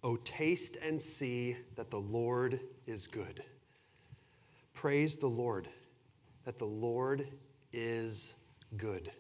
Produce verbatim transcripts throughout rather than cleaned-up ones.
"O taste and see that the Lord is good." Praise the Lord, that the Lord is good.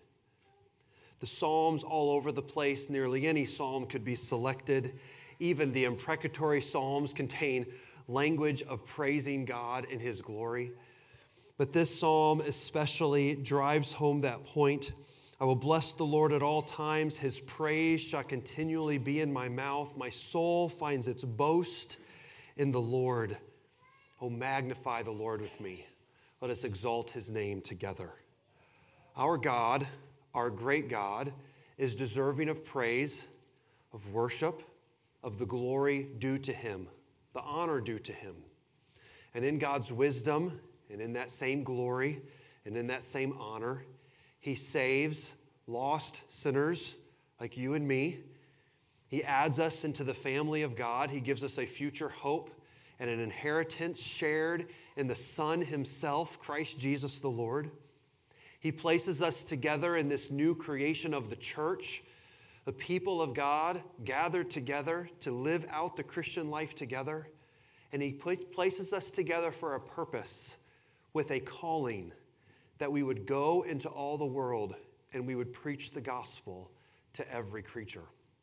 The Psalms all over the place, nearly any psalm could be selected. Even the imprecatory Psalms contain language of praising God in His glory. But this psalm especially drives home that point. "I will bless the Lord at all times. His praise shall continually be in my mouth. My soul finds its boast in the Lord. Oh, magnify the Lord with me. Let us exalt His name together." Our God, our great God, is deserving of praise, of worship, of the glory due to Him, the honor due to Him. And in God's wisdom, and in that same glory, and in that same honor, He saves lost sinners like you and me. He adds us into the family of God. He gives us a future hope and an inheritance shared in the Son Himself, Christ Jesus the Lord. He places us together in this new creation of the church, the people of God gathered together to live out the Christian life together. And He places us together for a purpose, with a calling, that we would go into all the world and we would preach the gospel to every creature.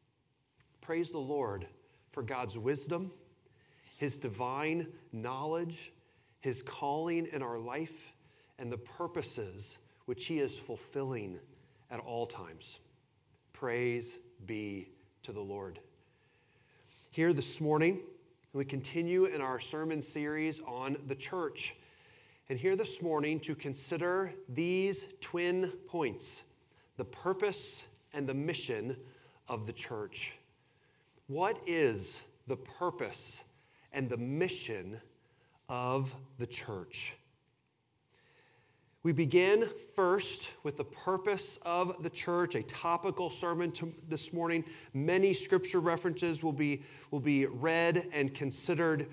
Praise the Lord for God's wisdom, His divine knowledge, His calling in our life, and the purposes which He is fulfilling at all times. Praise be to the Lord. Here this morning, we continue in our sermon series on the church. And here this morning to consider these twin points, the purpose and the mission of the church. What is the purpose and the mission of the church? We begin first with the purpose of the church, a topical sermon to this morning. Many scripture references will be, will be read and considered.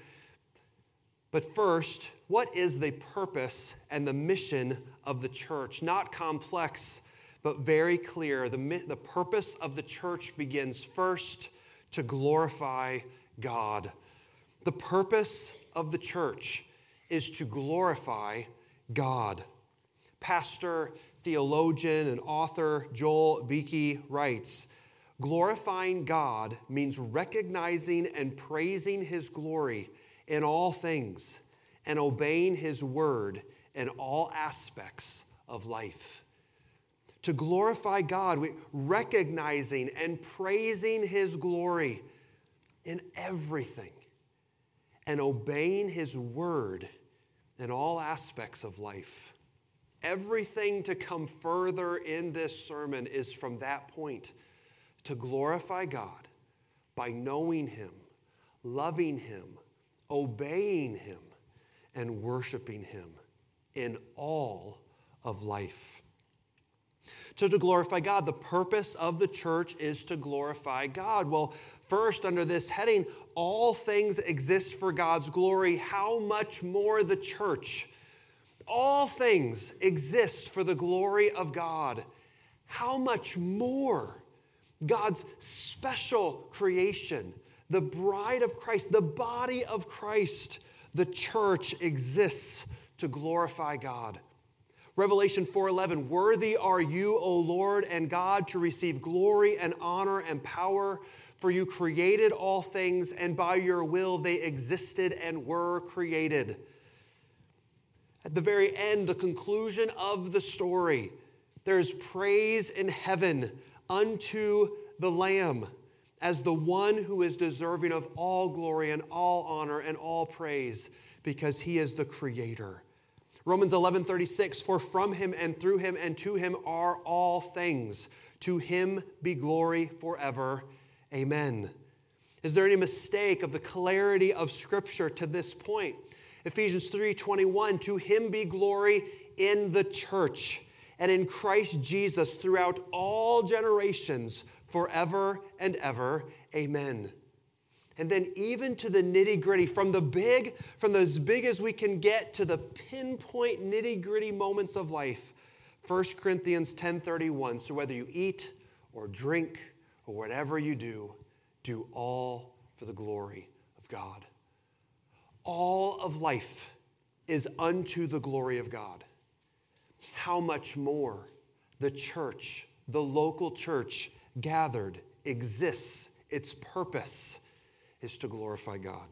But first, what is the purpose and the mission of the church? Not complex, but very clear. The, the purpose of the church begins first to glorify God. The purpose of the church is to glorify God. Pastor, theologian, and author Joel Beeke writes, "Glorifying God means recognizing and praising His glory in all things and obeying His word in all aspects of life." To glorify God, we recognizing and praising His glory in everything and obeying His word in all aspects of life. Everything to come further in this sermon is from that point, to glorify God by knowing Him, loving Him, obeying Him, and worshiping Him in all of life. So to glorify God, the purpose of the church is to glorify God. Well, first, under this heading, all things exist for God's glory. How much more the church? All things exist for the glory of God. How much more God's special creation, the bride of Christ, the body of Christ, the church exists to glorify God. Revelation four eleven, "Worthy are you, O Lord and God, to receive glory and honor and power, for you created all things, and by your will they existed and were created." At the very end, the conclusion of the story, there's praise in heaven unto the Lamb as the one who is deserving of all glory and all honor and all praise, because He is the Creator. Romans eleven thirty-six, "For from Him and through Him and to Him are all things. To Him be glory forever. Amen." Is there any mistake of the clarity of Scripture to this point? Ephesians three twenty-one, "To Him be glory in the church and in Christ Jesus throughout all generations, forever and ever. Amen." And then even to the nitty-gritty, from the big, from as big as we can get to the pinpoint nitty-gritty moments of life, First Corinthians ten thirty-one, "So whether you eat or drink or whatever you do, do all for for the glory of God. All of life is unto the glory of God. How much more the church, the local church gathered, exists, its purpose is to glorify God.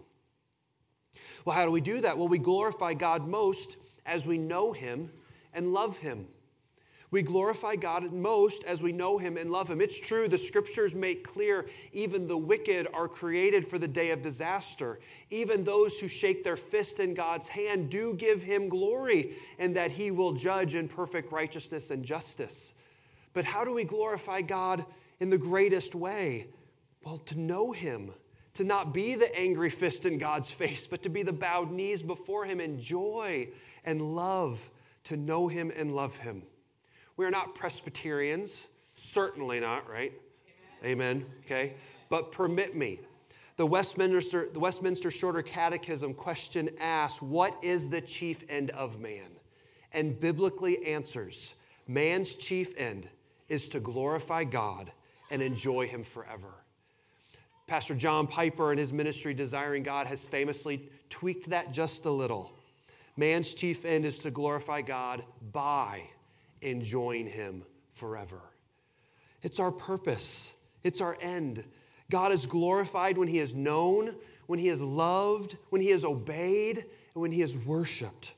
Well, how do we do that? Well, we glorify God most as we know him and love him. We glorify God most as we know him and love him. It's true, the scriptures make clear even the wicked are created for the day of disaster. Even those who shake their fist in God's hand do give him glory, and that he will judge in perfect righteousness and justice. But how do we glorify God in the greatest way? Well, to know him, to not be the angry fist in God's face, but to be the bowed knees before him in joy and love, to know him and love him. We are not Presbyterians, certainly not, right? Amen. Amen. Okay. But permit me. The Westminster, the Westminster Shorter Catechism question asks, what is the chief end of man? And biblically answers, man's chief end is to glorify God and enjoy him forever. Pastor John Piper in his ministry, Desiring God, has famously tweaked that just a little. Man's chief end is to glorify God by enjoying him forever. It's our purpose. It's our end. God is glorified when he is known, when he is loved, when he is obeyed, and when he is worshiped.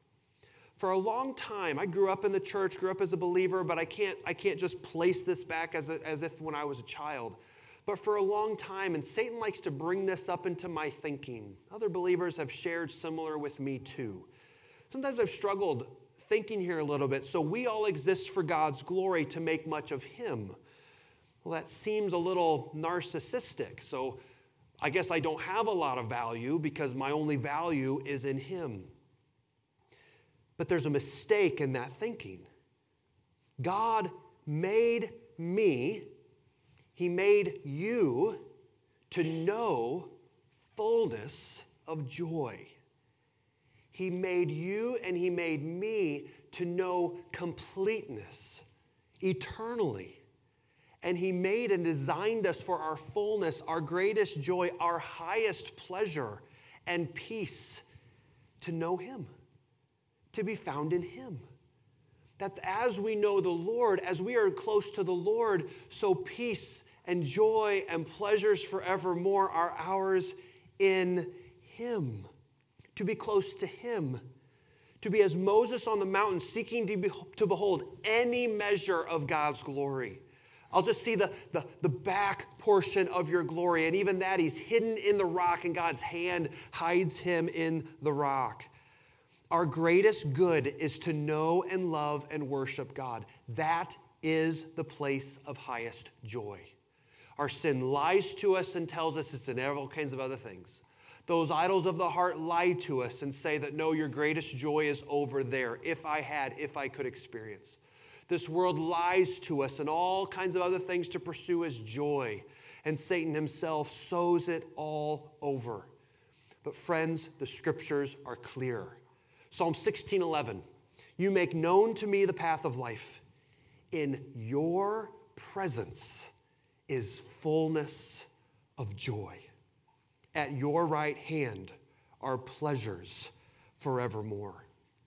For a long time, I grew up in the church, grew up as a believer, but I can't, I can't just place this back as, a, as if when I was a child. But for a long time, and Satan likes to bring this up into my thinking. Other believers have shared similar with me too. Sometimes I've struggled thinking here a little bit. So we all exist for God's glory, to make much of him. Well, that seems a little narcissistic. So I guess I don't have a lot of value because my only value is in him. But there's a mistake in that thinking. God made me, he made you to know fullness of joy. He made you and he made me to know completeness eternally. And he made and designed us for our fullness, our greatest joy, our highest pleasure and peace, to know him, to be found in him. That as we know the Lord, as we are close to the Lord, so peace and joy and pleasures forevermore are ours in him. To be close to him, to be as Moses on the mountain seeking to, be, to behold any measure of God's glory. I'll just see the, the, the back portion of your glory, and even that he's hidden in the rock, and God's hand hides him in the rock. Our greatest good is to know and love and worship God. That is the place of highest joy. Our sin lies to us and tells us it's in all kinds of other things. Those idols of the heart lie to us and say that, no, your greatest joy is over there, if I had, if I could experience. This world lies to us and all kinds of other things to pursue as joy. And Satan himself sows it all over. But friends, the scriptures are clear. Psalm sixteen eleven, you make known to me the path of life. In your presence is fullness of joy. At your right hand are pleasures forevermore.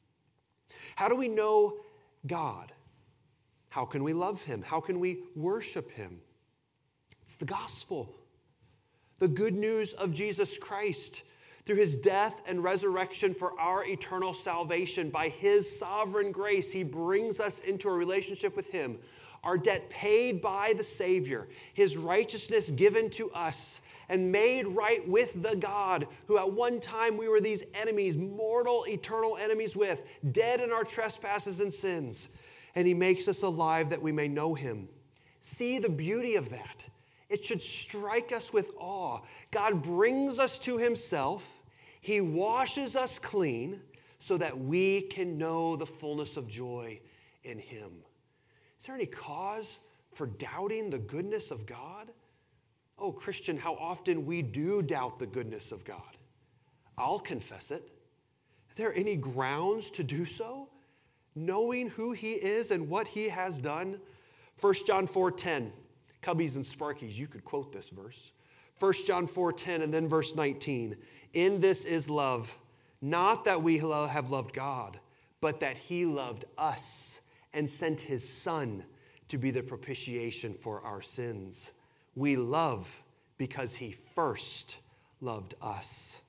How do we know God? How can we love him? How can we worship him? It's the gospel. The good news of Jesus Christ. Through his death and resurrection for our eternal salvation, by his sovereign grace, he brings us into a relationship with him. Our debt paid by the Savior, his righteousness given to us, and made right with the God who at one time we were these enemies, mortal, eternal enemies with, dead in our trespasses and sins. And he makes us alive that we may know him. See the beauty of that. It should strike us with awe. God brings us to himself. He washes us clean so that we can know the fullness of joy in him. Is there any cause for doubting the goodness of God? Oh, Christian, how often we do doubt the goodness of God. I'll confess it. Are there any grounds to do so? Knowing who he is and what he has done? First John four ten. Cubbies and Sparkies, you could quote this verse. First John four ten and then verse nineteen. In this is love, not that we lo- have loved God, but that he loved us and sent his Son to be the propitiation for our sins. We love because he first loved us.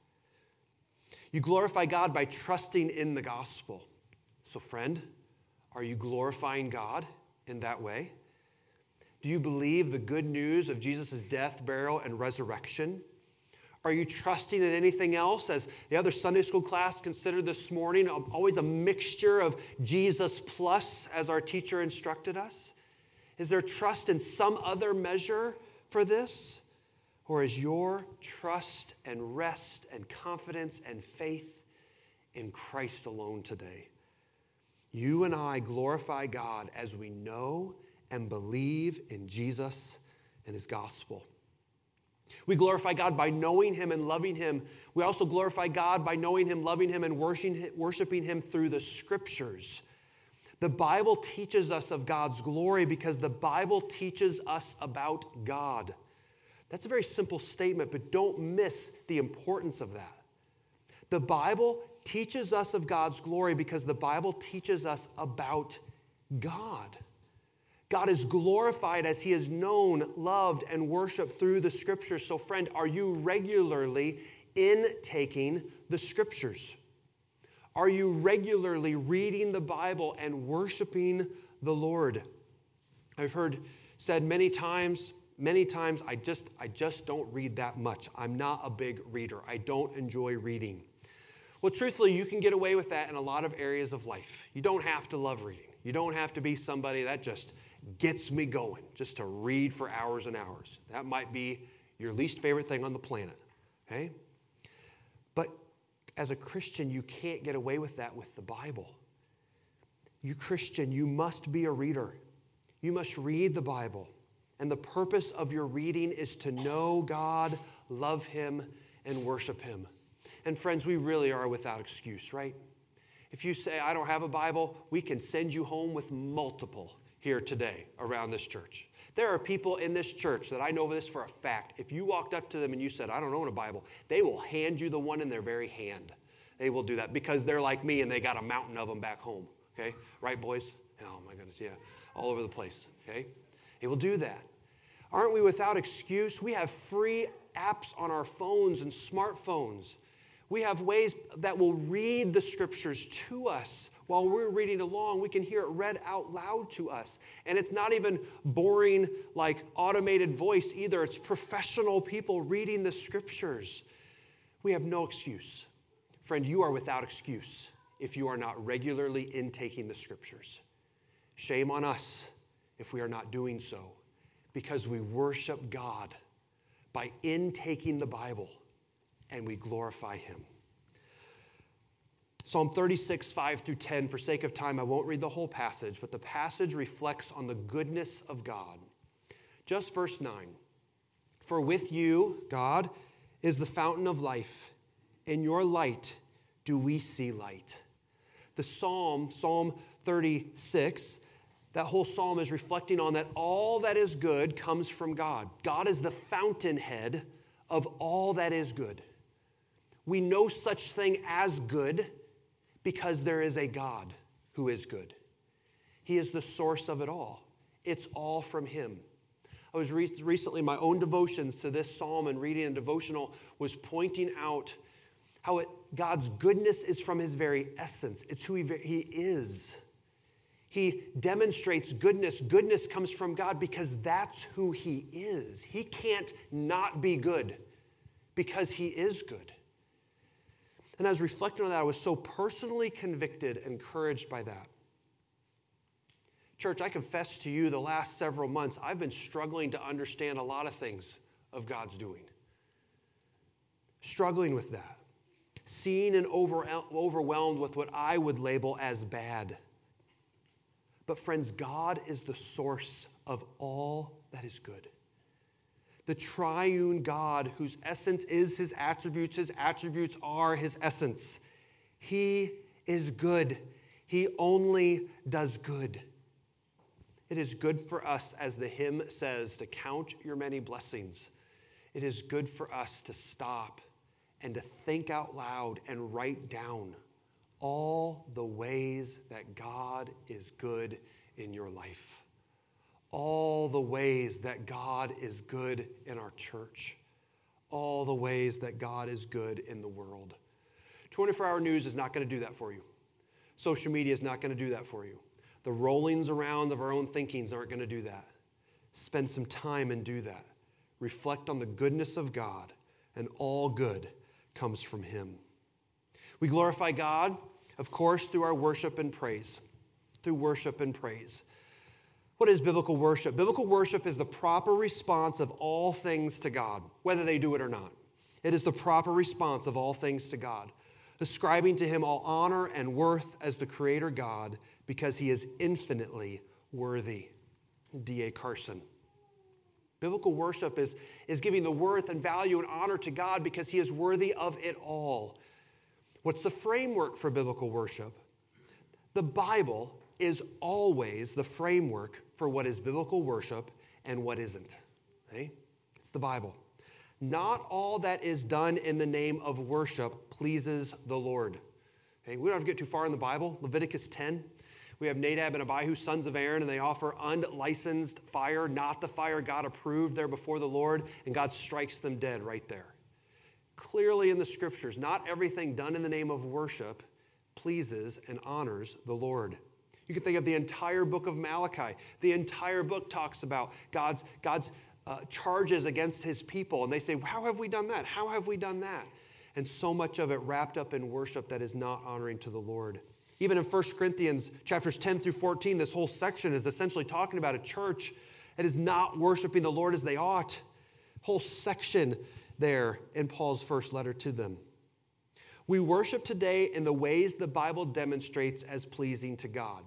You glorify God by trusting in the gospel. So friend, are you glorifying God in that way? Do you believe the good news of Jesus' death, burial, and resurrection? Are you trusting in anything else? As the other Sunday school class considered this morning, always a mixture of Jesus plus, as our teacher instructed us. Is there trust in some other measure for this? Or is your trust and rest and confidence and faith in Christ alone today? You and I glorify God as we know and believe in Jesus and his gospel. We glorify God by knowing him and loving him. We also glorify God by knowing him, loving him, and worshiping him through the scriptures. The Bible teaches us of God's glory because the Bible teaches us about God. That's a very simple statement, but don't miss the importance of that. The Bible teaches us of God's glory because the Bible teaches us about God. God is glorified as he is known, loved, and worshiped through the scriptures. So friend, are you regularly intaking the scriptures? Are you regularly reading the Bible and worshiping the Lord? I've heard said many times, many times, I just, I just don't read that much. I'm not a big reader. I don't enjoy reading. Well, truthfully, you can get away with that in a lot of areas of life. You don't have to love reading. You don't have to be somebody that just gets me going, just to read for hours and hours. That might be your least favorite thing on the planet, okay? But as a Christian, you can't get away with that with the Bible. You Christian, you must be a reader. You must read the Bible. And the purpose of your reading is to know God, love him, and worship him. And friends, we really are without excuse, right? If you say, I don't have a Bible, we can send you home with multiple here today around this church. There are people in this church that I know this for a fact. If you walked up to them and you said, I don't own a Bible, they will hand you the one in their very hand. They will do that because they're like me and they got a mountain of them back home. Okay? Right, boys? Oh, my goodness, yeah. All over the place. Okay? They will do that. Aren't we without excuse? We have free apps on our phones and smartphones. We have ways that will read the scriptures to us while we're reading along. We can hear it read out loud to us. And it's not even boring, like automated voice either. It's professional people reading the scriptures. We have no excuse. Friend, you are without excuse if you are not regularly intaking the scriptures. Shame on us if we are not doing so, because we worship God by intaking the Bible and we glorify him. Psalm thirty-six, five through ten, for sake of time, I won't read the whole passage, but the passage reflects on the goodness of God. Just verse nine. For with you, God, is the fountain of life. In your light do we see light. The psalm, Psalm thirty-six, that whole psalm is reflecting on that all that is good comes from God. God is the fountainhead of all that is good. We know such thing as good because there is a God who is good. He is the source of it all. It's all from him. I was re- recently, my own devotions to this psalm and reading a devotional was pointing out how it, God's goodness is from his very essence. It's who he, he is. He demonstrates goodness. Goodness comes from God because that's who he is. He can't not be good because he is good. And I was reflecting on that. I was so personally convicted and encouraged by that. Church, I confess to you the last several months, I've been struggling to understand a lot of things of God's doing. Struggling with that. Seeing and over, overwhelmed with what I would label as bad. But friends, God is the source of all that is good. The triune God whose essence is his attributes, his attributes are his essence. He is good. He only does good. It is good for us, as the hymn says, to count your many blessings. It is good for us to stop and to think out loud and write down all the ways that God is good in your life. All the ways that God is good in our church. All the ways that God is good in the world. twenty-four hour news is not going to do that for you. Social media is not going to do that for you. The rollings around of our own thinkings aren't going to do that. Spend some time and do that. Reflect on the goodness of God, and all good comes from Him. We glorify God, of course, through our worship and praise. Through worship and praise. What is biblical worship? Biblical worship is the proper response of all things to God, whether they do it or not. It is the proper response of all things to God, ascribing to Him all honor and worth as the Creator God, because He is infinitely worthy. D A Carson. Biblical worship is, is giving the worth and value and honor to God because He is worthy of it all. What's the framework for biblical worship? The Bible is always the framework for what is biblical worship and what isn't. Okay? It's the Bible. Not all that is done in the name of worship pleases the Lord. Okay? We don't have to get too far in the Bible. Leviticus ten. We have Nadab and Abihu, sons of Aaron, and they offer unlicensed fire, not the fire God approved, there before the Lord, and God strikes them dead right there. Clearly in the Scriptures, not everything done in the name of worship pleases and honors the Lord. You can think of the entire book of Malachi. The entire book talks about God's, God's uh, charges against His people, and they say, how have we done that? How have we done that? And so much of it wrapped up in worship that is not honoring to the Lord. Even in First Corinthians chapters ten through fourteen, this whole section is essentially talking about a church that is not worshiping the Lord as they ought. Whole section there in Paul's first letter to them. We worship today in the ways the Bible demonstrates as pleasing to God.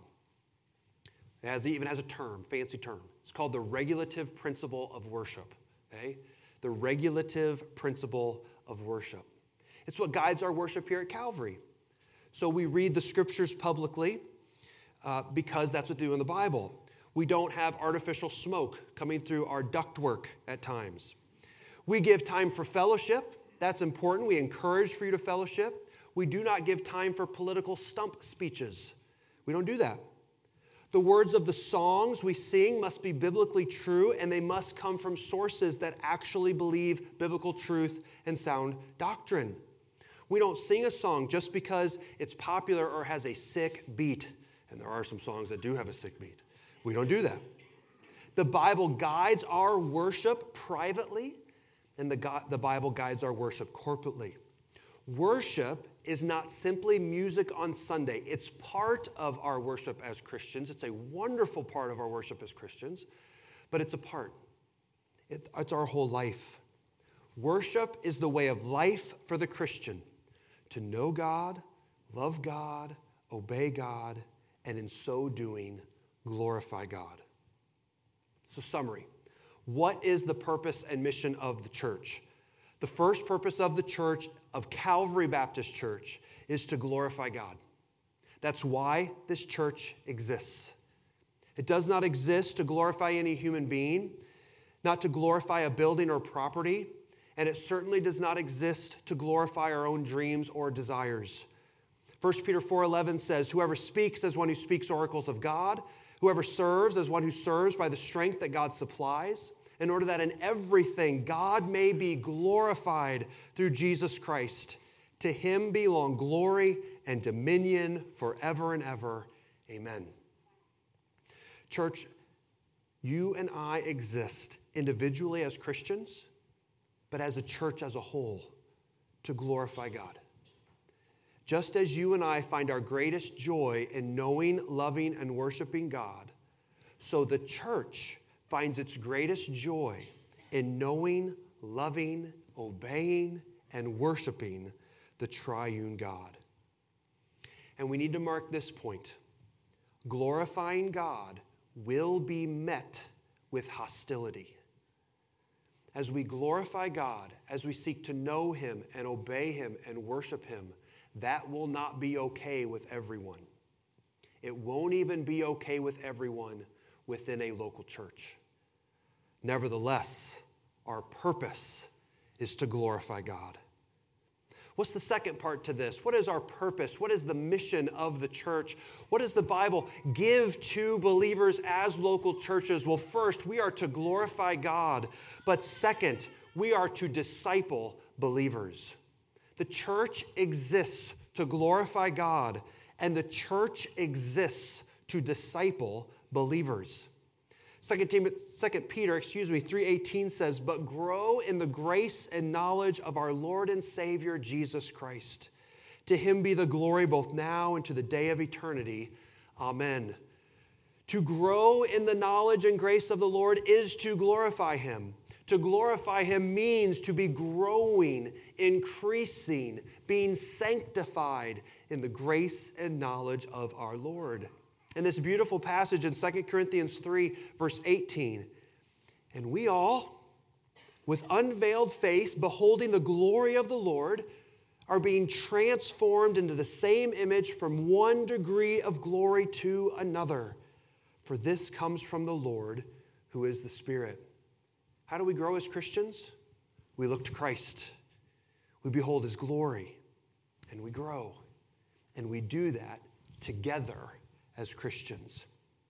It has, even has a term, fancy term. It's called the regulative principle of worship. Okay? The regulative principle of worship. It's what guides our worship here at Calvary. So we read the Scriptures publicly uh, because that's what we do in the Bible. We don't have artificial smoke coming through our ductwork at times. We give time for fellowship. That's important. We encourage for you to fellowship. We do not give time for political stump speeches. We don't do that. The words of the songs we sing must be biblically true, and they must come from sources that actually believe biblical truth and sound doctrine. We don't sing a song just because it's popular or has a sick beat. And there are some songs that do have a sick beat. We don't do that. The Bible guides our worship privately, and the, God, the Bible guides our worship corporately. Worship is not simply music on Sunday. It's part of our worship as Christians. It's a wonderful part of our worship as Christians, but it's a part. It, it's our whole life. Worship is the way of life for the Christian. To know God, love God, obey God, and in so doing, glorify God. So, summary. What is the purpose and mission of the church? The first purpose of the church, of Calvary Baptist Church, is to glorify God. That's why this church exists. It does not exist to glorify any human being, not to glorify a building or property, and it certainly does not exist to glorify our own dreams or desires. First Peter four eleven says, whoever speaks as one who speaks oracles of God, whoever serves as one who serves by the strength that God supplies, in order that in everything God may be glorified through Jesus Christ. To Him belong glory and dominion forever and ever. Amen. Church, you and I exist individually as Christians, but as a church as a whole, to glorify God. Just as you and I find our greatest joy in knowing, loving, and worshiping God, so the church finds its greatest joy in knowing, loving, obeying, and worshiping the triune God. And we need to mark this point. Glorifying God will be met with hostility. As we glorify God, as we seek to know Him and obey Him and worship Him, that will not be okay with everyone. It won't even be okay with everyone within a local church. Nevertheless, our purpose is to glorify God. What's the second part to this? What is our purpose? What is the mission of the church? What does the Bible give to believers as local churches? Well, first, we are to glorify God. But second, we are to disciple believers. The church exists to glorify God, and the church exists to disciple believers. Second Peter, excuse me, three eighteen says, "But grow in the grace and knowledge of our Lord and Savior, Jesus Christ. To him be the glory both now and to the day of eternity. Amen." To grow in the knowledge and grace of the Lord is to glorify him. To glorify him means to be growing, increasing, being sanctified in the grace and knowledge of our Lord. In this beautiful passage in Second Corinthians three, verse eighteen, "And we all, with unveiled face, beholding the glory of the Lord, are being transformed into the same image from one degree of glory to another. For this comes from the Lord, who is the Spirit." How do we grow as Christians? We look to Christ. We behold his glory, and we grow. And we do that together as Christians.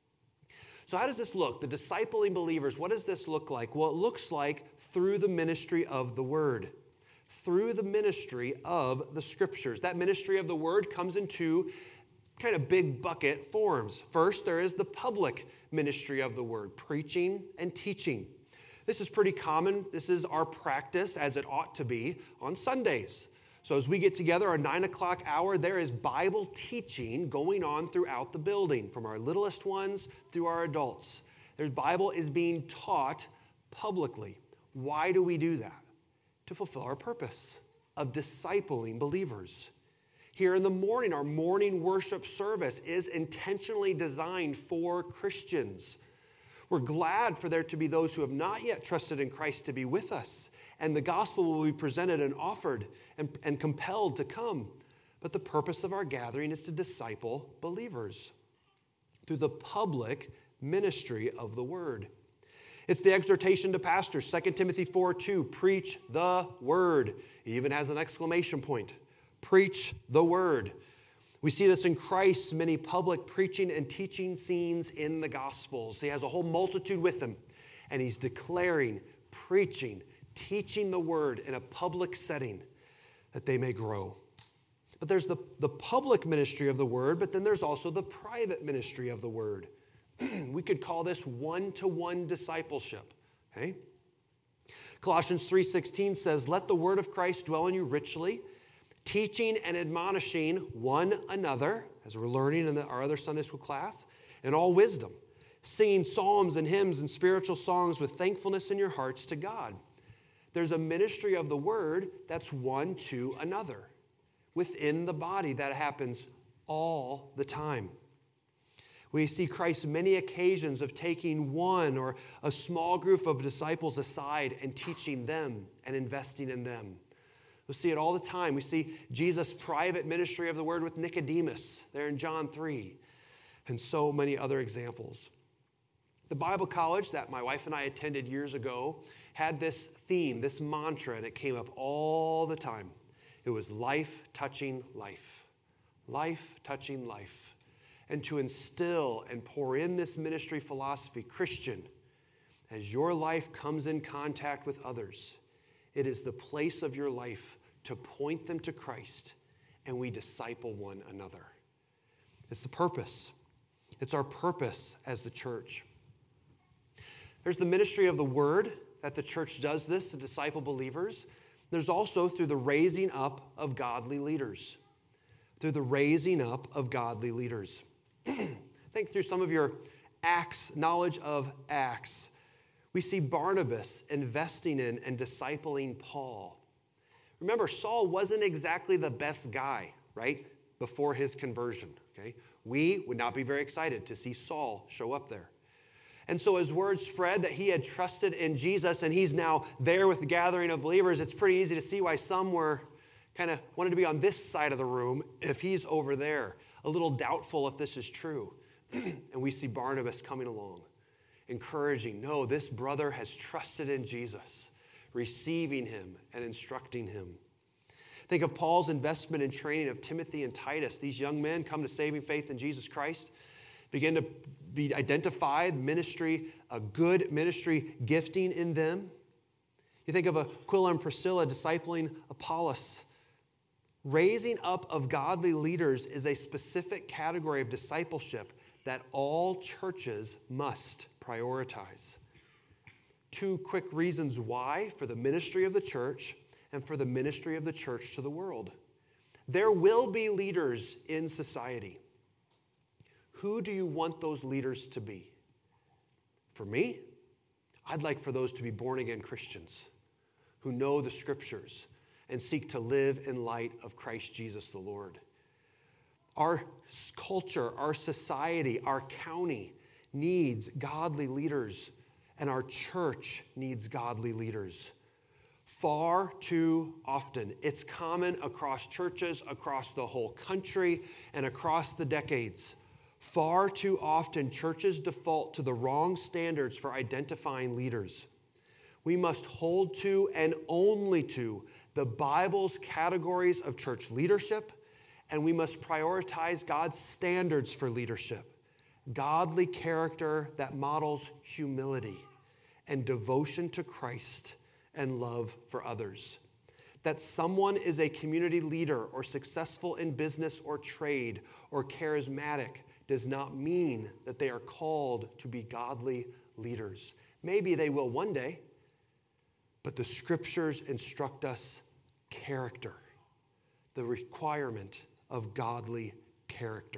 So how does this look? The discipling believers, what does this look like? Well, it looks like through the ministry of the Word, through the ministry of the Scriptures. That ministry of the Word comes in two kind of big bucket forms. First, there is the public ministry of the Word, preaching and teaching. This is pretty common. This is our practice, as it ought to be, on Sundays. So as we get together, our nine o'clock hour, there is Bible teaching going on throughout the building, from our littlest ones through our adults. The Bible is being taught publicly. Why do we do that? To fulfill our purpose of discipling believers. Here in the morning, our morning worship service is intentionally designed for Christians. We're glad for there to be those who have not yet trusted in Christ to be with us. And the gospel will be presented and offered and, and compelled to come. But the purpose of our gathering is to disciple believers through the public ministry of the word. It's the exhortation to pastors, Second Timothy four two, preach the word. It even has an exclamation point. Preach the word. We see this in Christ's many public preaching and teaching scenes in the Gospels. He has a whole multitude with him, and he's declaring, preaching, teaching the word in a public setting that they may grow. But there's the, the public ministry of the word, but then there's also the private ministry of the word. We could call this one-to-one discipleship. Okay? Colossians three sixteen says, "Let the word of Christ dwell in you richly, teaching and admonishing one another," as we're learning in the, our other Sunday school class, "in all wisdom, singing psalms and hymns and spiritual songs with thankfulness in your hearts to God." There's a ministry of the word that's one to another within the body that happens all the time. We see Christ's many occasions of taking one or a small group of disciples aside and teaching them and investing in them. We see it all the time. We see Jesus' private ministry of the word with Nicodemus there in John three, and so many other examples. The Bible college that my wife and I attended years ago had this theme, this mantra, and it came up all the time. It was life touching life. Life touching life. And to instill and pour in this ministry philosophy, Christian, as your life comes in contact with others, it is the place of your life to point them to Christ, and we disciple one another. It's the purpose. It's our purpose as the church. There's the ministry of the word that the church does this to disciple believers. There's also through the raising up of godly leaders. Through the raising up of godly leaders. Think through some of your Acts, knowledge of Acts. We see Barnabas investing in and discipling Paul. Remember, Saul wasn't exactly the best guy, right, before his conversion. Okay, we would not be very excited to see Saul show up there. And so as word spread that he had trusted in Jesus and he's now there with the gathering of believers, it's pretty easy to see why some were kind of wanted to be on this side of the room if he's over there, a little doubtful if this is true. And we see Barnabas coming along, encouraging, no, this brother has trusted in Jesus. receiving him and instructing him. Think of Paul's investment in training of Timothy and Titus. These young men come to saving faith in Jesus Christ, begin to be identified, ministry, a good ministry gifting in them. You think of Aquila and Priscilla discipling Apollos. Raising up of godly leaders is a specific category of discipleship that all churches must prioritize. Two quick reasons why for the ministry of the church and for the ministry of the church to the world. There will be leaders in society. Who do you want those leaders to be? For me, I'd like for those to be born-again Christians who know the Scriptures and seek to live in light of Christ Jesus the Lord. Our culture, our society, our county needs godly leaders, and our church needs godly leaders. Far too often, it's common across churches, across the whole country, and across the decades. Far too often, churches default to the wrong standards for identifying leaders. We must hold to and only to the Bible's categories of church leadership, and we must prioritize God's standards for leadership. Godly character that models humility and devotion to Christ and love for others. That someone is a community leader or successful in business or trade or charismatic does not mean that they are called to be godly leaders. Maybe they will one day, but the Scriptures instruct us character, the requirement of godly character.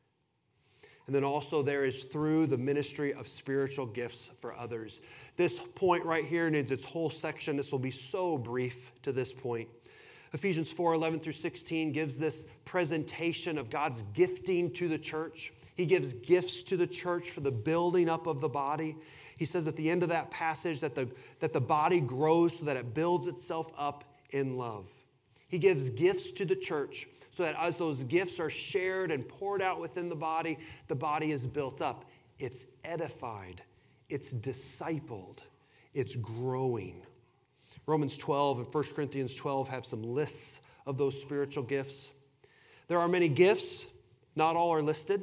And then also there is through the ministry of spiritual gifts for others. This point right here needs its whole section. This will be so brief to this point. Ephesians four, eleven through sixteen gives this presentation of God's gifting to the church. He gives gifts to the church for the building up of the body. He says at the end of that passage that the, that the body grows so that it builds itself up in love. He gives gifts to the church so that as those gifts are shared and poured out within the body, the body is built up. It's edified. It's discipled. It's growing. Romans twelve and First Corinthians twelve have some lists of those spiritual gifts. There are many gifts. Not all are listed.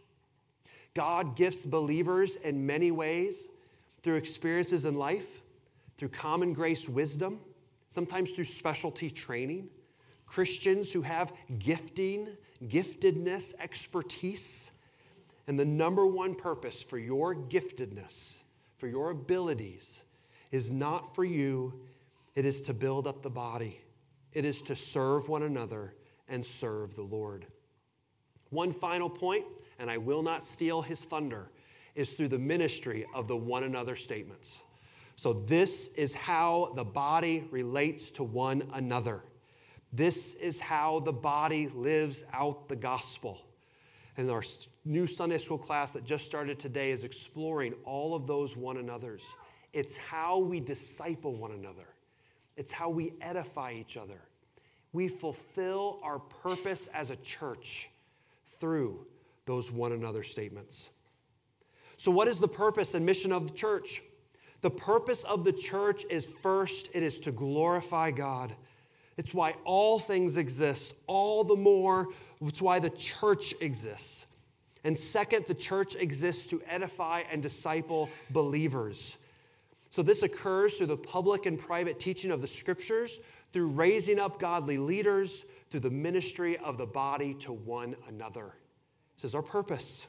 God gifts believers in many ways through experiences in life, through common grace wisdom, sometimes through specialty training. Christians who have gifting, giftedness, expertise. And the number one purpose for your giftedness, for your abilities, is not for you. It is to build up the body. It is to serve one another and serve the Lord. One final point, and I will not steal his thunder, is through the ministry of the one another statements. So this is how the body relates to one another. This is how the body lives out the gospel. And our new Sunday school class that just started today is exploring all of those one another's. It's how we disciple one another. It's how we edify each other. We fulfill our purpose as a church through those one another statements. So what is the purpose and mission of the church? The purpose of the church is first, it is to glorify God. It's why all things exist, all the more, it's why the church exists. And second, the church exists to edify and disciple believers. So this occurs through the public and private teaching of the Scriptures, through raising up godly leaders, through the ministry of the body to one another. This is our purpose.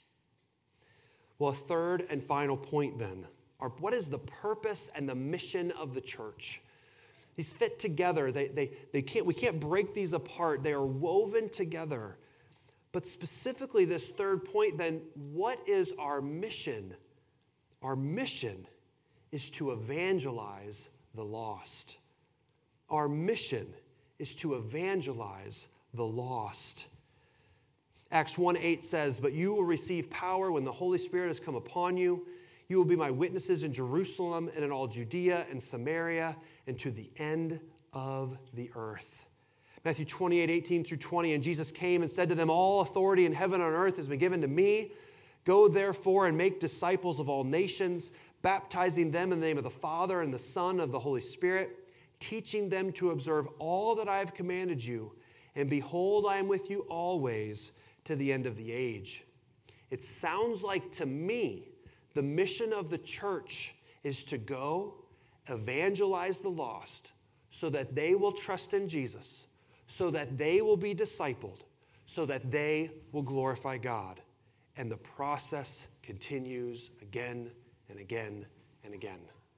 Well, a third and final point then, are what is the purpose and the mission of the church? These fit together. They, they, they can't, we can't break these apart. They are woven together. But specifically this third point then, what is our mission? Our mission is to evangelize the lost. Our mission is to evangelize the lost. Acts one eight says, "But you will receive power when the Holy Spirit has come upon you. You will be my witnesses in Jerusalem and in all Judea and Samaria and to the end of the earth." Matthew twenty-eight, eighteen through twenty, "And Jesus came and said to them, all authority in heaven and on earth has been given to me. Go therefore and make disciples of all nations, baptizing them in the name of the Father and the Son and of the Holy Spirit, teaching them to observe all that I have commanded you. And behold, I am with you always to the end of the age. It sounds like to me the mission of the church is to go evangelize the lost so that they will trust in Jesus, so that they will be discipled, so that they will glorify God. And the process continues again and again and again.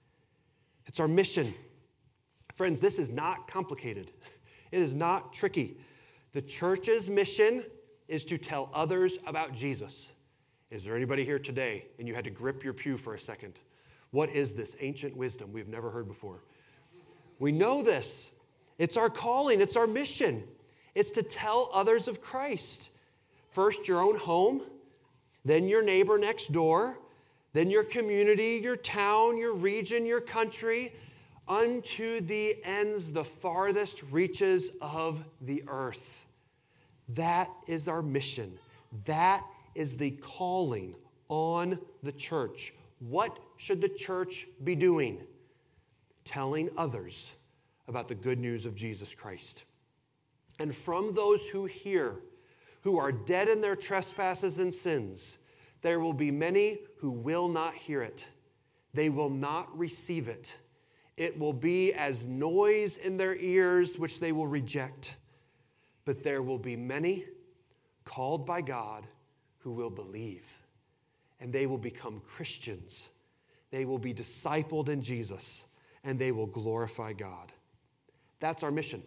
It's our mission. Friends, this is not complicated. It is not tricky. The church's mission is to tell others about Jesus. Is there anybody here today, and you had to grip your pew for a second? What is this ancient wisdom we've never heard before? We know this. It's our calling. It's our mission. It's to tell others of Christ. First, your own home, then your neighbor next door, then your community, your town, your region, your country, unto the ends, the farthest reaches of the earth. That is our mission. That is the calling on the church. What should the church be doing? Telling others about the good news of Jesus Christ. And from those who hear, who are dead in their trespasses and sins, there will be many who will not hear it. They will not receive it. It will be as noise in their ears, which they will reject. But there will be many called by God who will believe. And they will become Christians. They will be discipled in Jesus. And they will glorify God. That's our mission.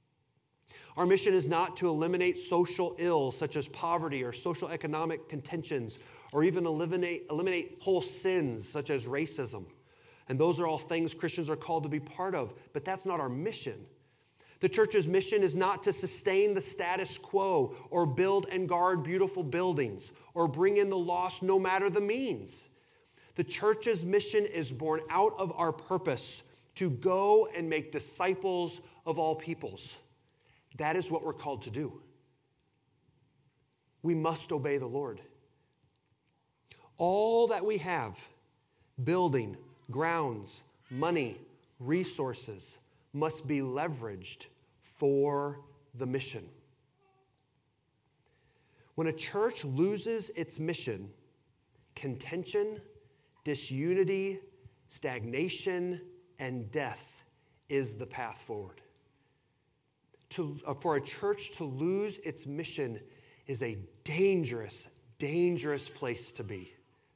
Our mission is not to eliminate social ills such as poverty or social economic contentions, or even eliminate, eliminate whole sins such as racism. And those are all things Christians are called to be part of, but that's not our mission. The church's mission is not to sustain the status quo or build and guard beautiful buildings or bring in the lost no matter the means. The church's mission is born out of our purpose to go and make disciples of all peoples. That is what we're called to do. We must obey the Lord. All that we have, building, grounds, money, resources, must be leveraged for the mission. When a church loses its mission, contention, disunity, stagnation, and death is the path forward. To, uh, for a church to lose its mission is a dangerous, dangerous place to be.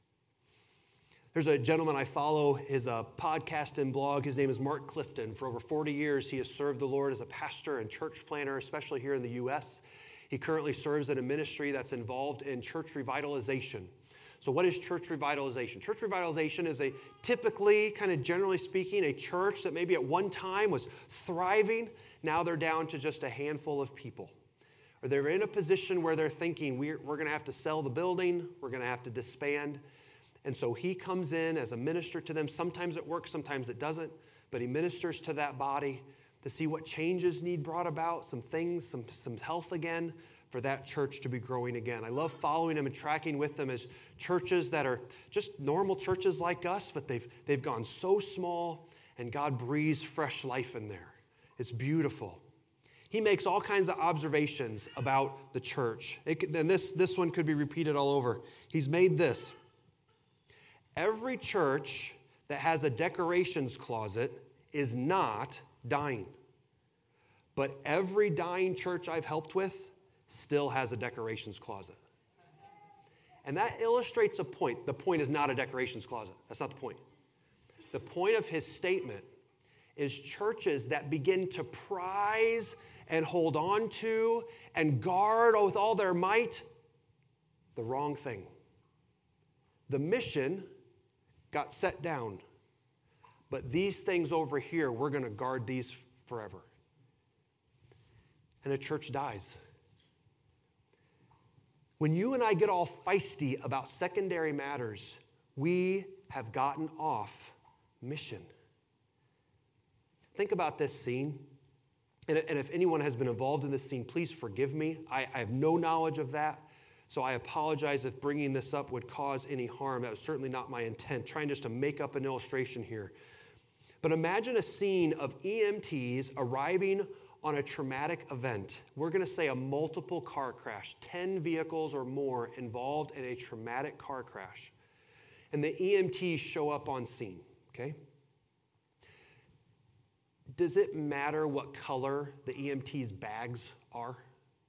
There's a gentleman I follow, his uh, podcast and blog. His name is Mark Clifton. For over forty years, he has served the Lord as a pastor and church planner, especially here in the U S. He currently serves in a ministry that's involved in church revitalization. So what is church revitalization? Church revitalization is a typically, kind of generally speaking, a church that maybe at one time was thriving. Now they're down to just a handful of people. Or they're in a position where they're thinking, we're, we're going to have to sell the building, we're going to have to disband. And so he comes in as a minister to them. Sometimes it works, sometimes it doesn't. But he ministers to that body to see what changes need brought about, some things, some, some health again, for that church to be growing again. I love following them and tracking with them as churches that are just normal churches like us, but they've, they've gone so small, and God breathes fresh life in there. It's beautiful. He makes all kinds of observations about the church. It, and this, this one could be repeated all over. He's made this. Every church that has a decorations closet is not dying. But every dying church I've helped with still has a decorations closet. And that illustrates a point. The point is not a decorations closet. That's not the point. The point of his statement is churches that begin to prize and hold on to and guard with all their might the wrong thing. The mission got set down. But these things over here, we're going to guard these forever. And a church dies. When you and I get all feisty about secondary matters, we have gotten off mission. Think about this scene. And if anyone has been involved in this scene, please forgive me. I, I have no knowledge of that. So I apologize if bringing this up would cause any harm. That was certainly not my intent, trying just to make up an illustration here. But imagine a scene of E M Ts arriving on a traumatic event. We're going to say a multiple car crash, ten vehicles or more involved in a traumatic car crash. And the E M Ts show up on scene, okay? Does it matter what color the E M Ts' bags are?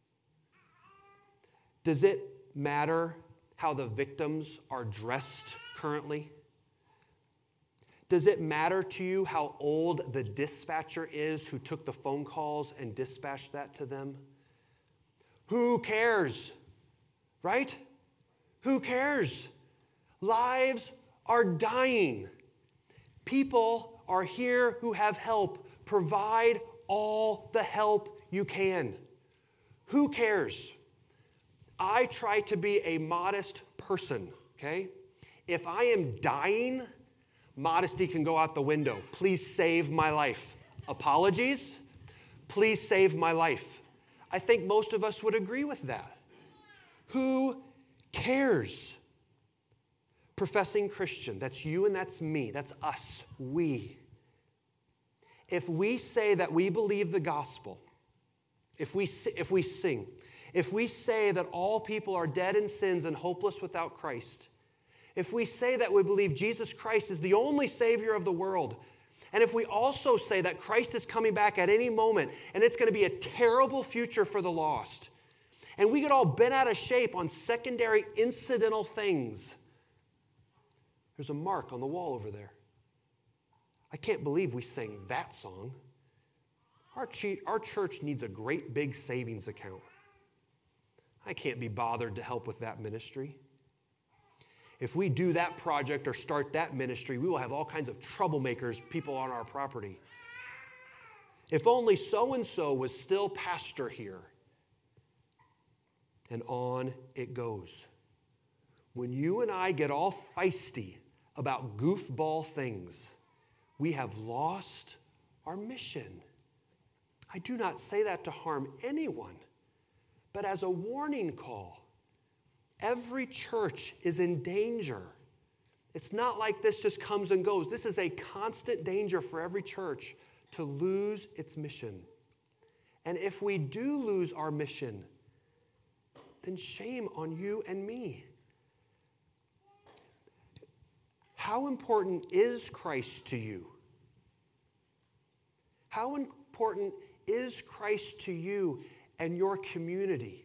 Does it matter how the victims are dressed currently? Does it matter to you how old the dispatcher is who took the phone calls and dispatched that to them? Who cares? Right? Who cares? Lives are dying. People are here who have help. Provide all the help you can. Who cares? I try to be a modest person, okay? If I am dying, modesty can go out the window. Please save my life. Apologies? Please save my life. I think most of us would agree with that. Who cares? Professing Christian, that's you and that's me, that's us, we. If we say that we believe the gospel, if we, if we sing, if we say that all people are dead in sins and hopeless without Christ, if we say that we believe Jesus Christ is the only Savior of the world, and if we also say that Christ is coming back at any moment and it's going to be a terrible future for the lost, and we get all bent out of shape on secondary incidental things, there's a mark on the wall over there. I can't believe we sang that song. Our, che- our church needs a great big savings account. I can't be bothered to help with that ministry. If we do that project or start that ministry, we will have all kinds of troublemakers, people on our property. If only so-and-so was still pastor here. And on it goes. When you and I get all feisty about goofball things, we have lost our mission. I do not say that to harm anyone, but as a warning call. Every church is in danger. It's not like this just comes and goes. This is a constant danger for every church to lose its mission. And if we do lose our mission, then shame on you and me. How important is Christ to you? How important is Christ to you and your community?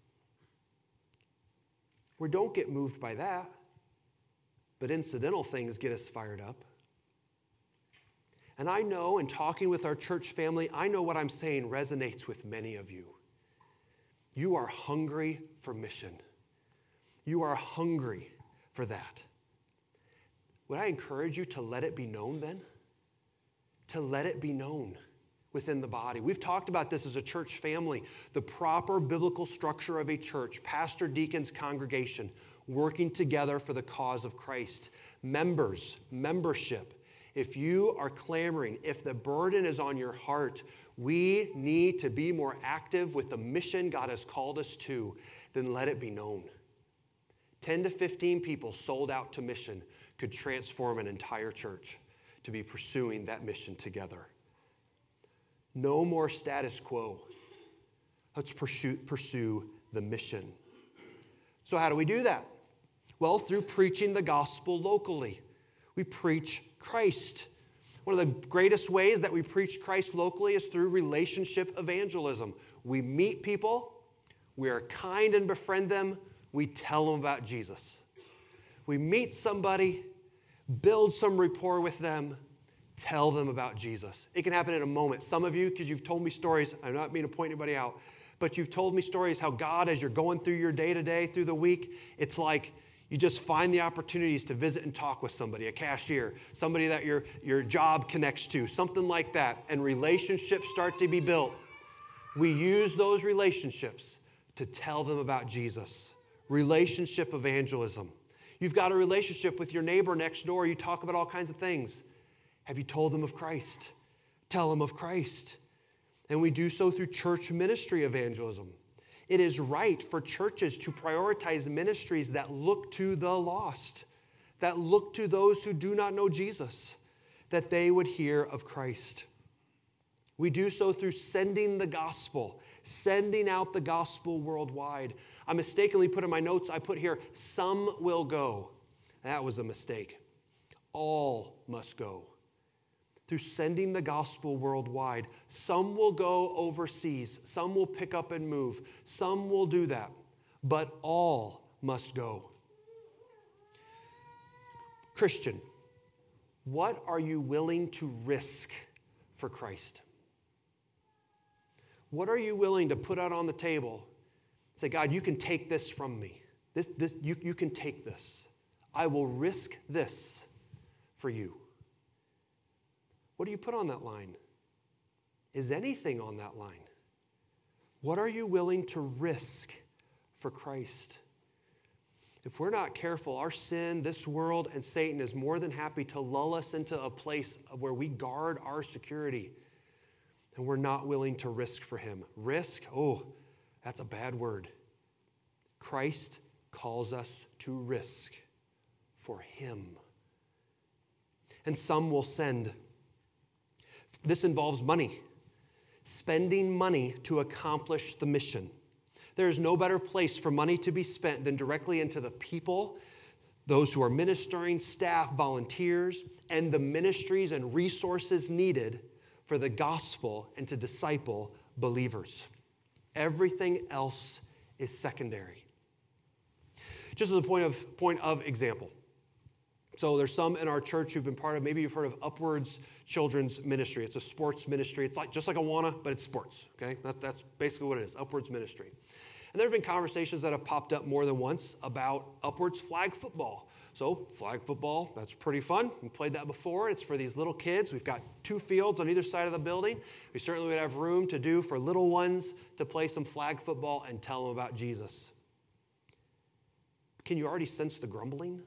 We don't get moved by that, but incidental things get us fired up. And I know, in talking with our church family, I know what I'm saying resonates with many of you. You are hungry for mission. You are hungry for that. Would I encourage you to let it be known then? To let it be known within the body. We've talked about this as a church family, the proper biblical structure of a church, pastor, deacons, congregation, working together for the cause of Christ. Members, membership. If you are clamoring, if the burden is on your heart, we need to be more active with the mission God has called us to, then let it be known. ten to fifteen people sold out to mission could transform an entire church to be pursuing that mission together. No more status quo. Let's pursue, pursue the mission. So how do we do that? Well, through preaching the gospel locally. We preach Christ. One of the greatest ways that we preach Christ locally is through relationship evangelism. We meet people, we are kind and befriend them, we tell them about Jesus. We meet somebody, build some rapport with them, tell them about Jesus. It can happen in a moment. Some of you, because you've told me stories, I'm not meaning to point anybody out, but you've told me stories how God, as you're going through your day-to-day, through the week, it's like you just find the opportunities to visit and talk with somebody, a cashier, somebody that your, your job connects to, something like that, and relationships start to be built. We use those relationships to tell them about Jesus. Relationship evangelism. You've got a relationship with your neighbor next door. You talk about all kinds of things. Have you told them of Christ? Tell them of Christ. And we do so through church ministry evangelism. It is right for churches to prioritize ministries that look to the lost, that look to those who do not know Jesus, that they would hear of Christ. We do so through sending the gospel, sending out the gospel worldwide. I mistakenly put in my notes, I put here, some will go. That was a mistake. All must go. Through sending the gospel worldwide, some will go overseas, some will pick up and move, some will do that, but all must go. Christian, what are you willing to risk for Christ? What are you willing to put out on the table? Say, God, you can take this from me. This, this, you, you can take this. I will risk this for you. What do you put on that line? Is anything on that line? What are you willing to risk for Christ? If we're not careful, our sin, this world, and Satan is more than happy to lull us into a place where we guard our security, and we're not willing to risk for him. Risk, oh, that's a bad word. Christ calls us to risk for him. And some will send. This involves money, spending money to accomplish the mission. There is no better place for money to be spent than directly into the people, those who are ministering, staff, volunteers, and the ministries and resources needed for the gospel and to disciple believers. Everything else is secondary. Just as a point of, point of example. So there's some in our church who've been part of, maybe you've heard of Upwards Children's Ministry. It's a sports ministry. It's like just like Awana, but it's sports, okay? That, that's basically what it is, Upwards Ministry. And there have been conversations that have popped up more than once about Upwards flag football. So flag football, that's pretty fun. We played that before. It's for these little kids. We've got two fields on either side of the building. We certainly would have room to do for little ones to play some flag football and tell them about Jesus. Can you already sense the grumbling?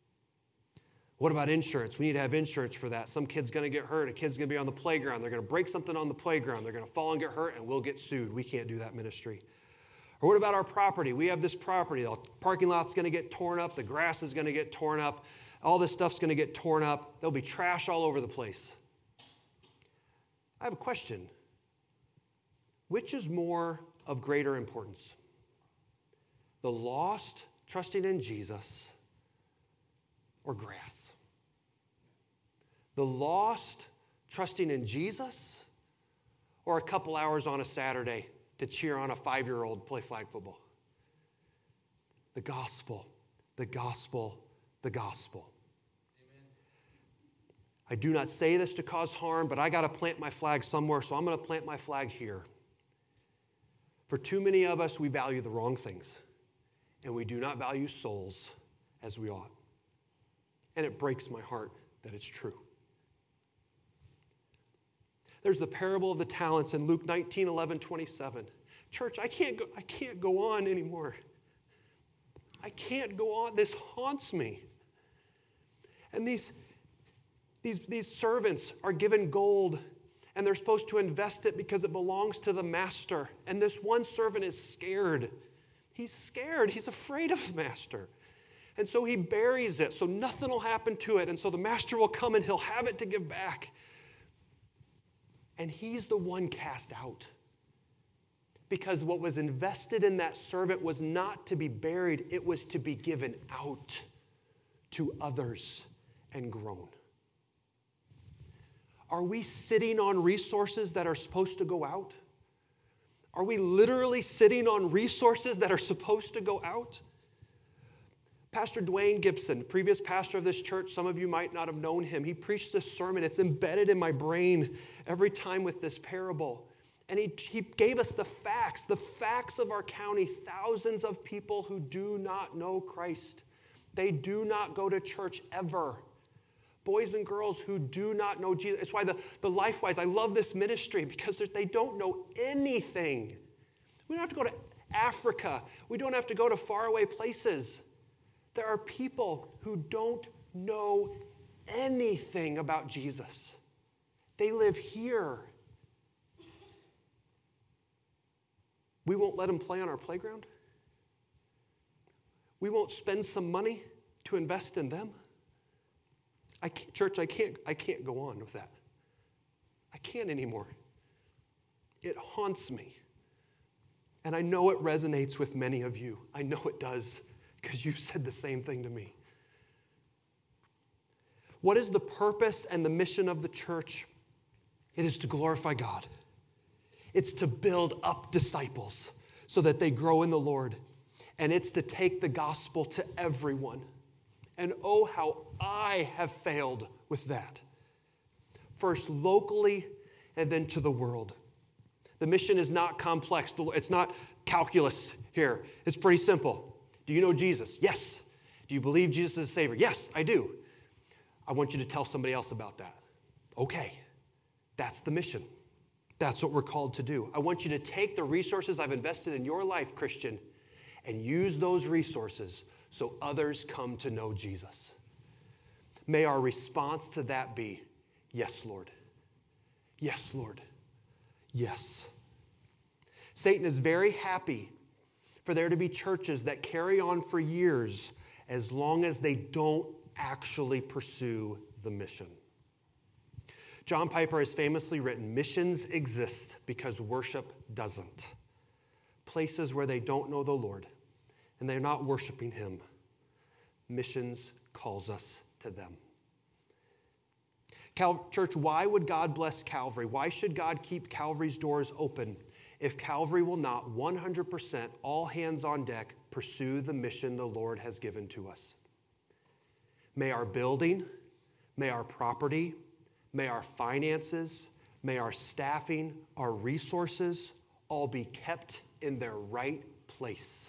What about insurance? We need to have insurance for that. Some kid's going to get hurt. A kid's going to be on the playground. They're going to break something on the playground. They're going to fall and get hurt, and we'll get sued. We can't do that ministry. Or what about our property? We have this property. The parking lot's going to get torn up. The grass is going to get torn up. All this stuff's going to get torn up. There'll be trash all over the place. I have a question. Which is more of greater importance? The lost trusting in Jesus or grass? The lost trusting in Jesus or a couple hours on a Saturday to cheer on a five-year-old play flag football? The gospel, the gospel, the gospel. Amen. I do not say this to cause harm, but I got to plant my flag somewhere, so I'm going to plant my flag here. For too many of us, we value the wrong things, and we do not value souls as we ought. And it breaks my heart that it's true. There's the parable of the talents in Luke nineteen, eleven, twenty-seven. Church, I can't go, I can't go on anymore. I can't go on. This haunts me. And these, these, these servants are given gold, and they're supposed to invest it because it belongs to the master. And this one servant is scared. He's scared. He's afraid of the master. And so he buries it so nothing will happen to it. And so the master will come and he'll have it to give back. And he's the one cast out. Because what was invested in that servant was not to be buried, it was to be given out to others and grown. Are we sitting on resources that are supposed to go out? Are we literally sitting on resources that are supposed to go out? Pastor Dwayne Gibson, previous pastor of this church, some of you might not have known him. He preached this sermon. It's embedded in my brain every time with this parable. And he, he gave us the facts, the facts of our county, thousands of people who do not know Christ. They do not go to church ever. Boys and girls who do not know Jesus. It's why the, the LifeWise, I love this ministry because they don't know anything. We don't have to go to Africa. We don't have to go to faraway places. There are people who don't know anything about Jesus. They live here. We won't let them play on our playground? We won't spend some money to invest in them? I can't, church, I can't, I can't go on with that. I can't anymore. It haunts me. And I know it resonates with many of you. I know it does, because you've said the same thing to me. What is the purpose and the mission of the church? It is to glorify God. It's to build up disciples so that they grow in the Lord. And it's to take the gospel to everyone. And oh, how I have failed with that. First locally and then to the world. The mission is not complex. It's not calculus here. It's pretty simple. Do you know Jesus? Yes. Do you believe Jesus is Savior? Yes, I do. I want you to tell somebody else about that. Okay. That's the mission. That's what we're called to do. I want you to take the resources I've invested in your life, Christian, and use those resources so others come to know Jesus. May our response to that be, yes, Lord. Yes, Lord. Yes. Satan is very happy for there to be churches that carry on for years as long as they don't actually pursue the mission. John Piper has famously written, missions exist because worship doesn't. Places where they don't know the Lord and they're not worshiping him, missions calls us to them. Cal- Church, why would God bless Calvary? Why should God keep Calvary's doors open if Calvary will not one hundred percent, all hands on deck, pursue the mission the Lord has given to us? May our building, may our property, may our finances, may our staffing, our resources all be kept in their right place.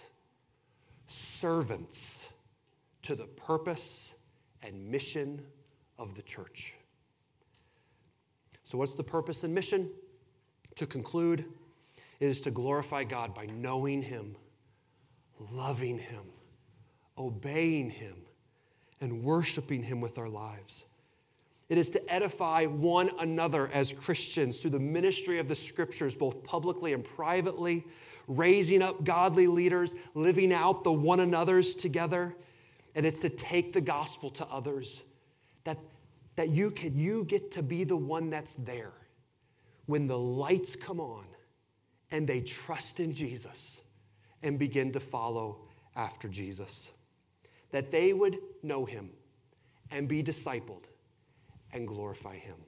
Servants to the purpose and mission of the church. So what's the purpose and mission? To conclude, it is to glorify God by knowing him, loving him, obeying him, and worshiping him with our lives. It is to edify one another as Christians through the ministry of the scriptures, both publicly and privately, raising up godly leaders, living out the one another's together. And it's to take the gospel to others, that, that you can, you get to be the one that's there when the lights come on and they trust in Jesus and begin to follow after Jesus. That they would know him and be discipled and glorify him.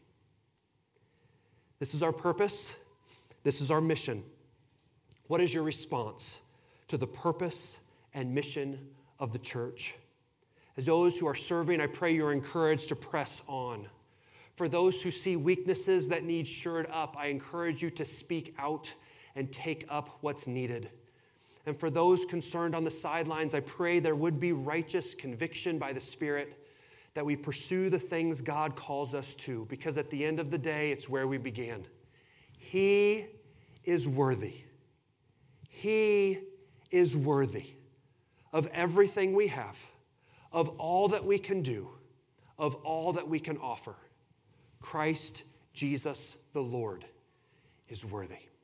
This is our purpose. This is our mission. What is your response to the purpose and mission of the church? As those who are serving, I pray you're encouraged to press on. For those who see weaknesses that need shored up, I encourage you to speak out and take up what's needed. And for those concerned on the sidelines, I pray there would be righteous conviction by the Spirit that we pursue the things God calls us to, because at the end of the day, it's where we began. He is worthy. He is worthy of everything we have, of all that we can do, of all that we can offer. Christ Jesus the Lord is worthy.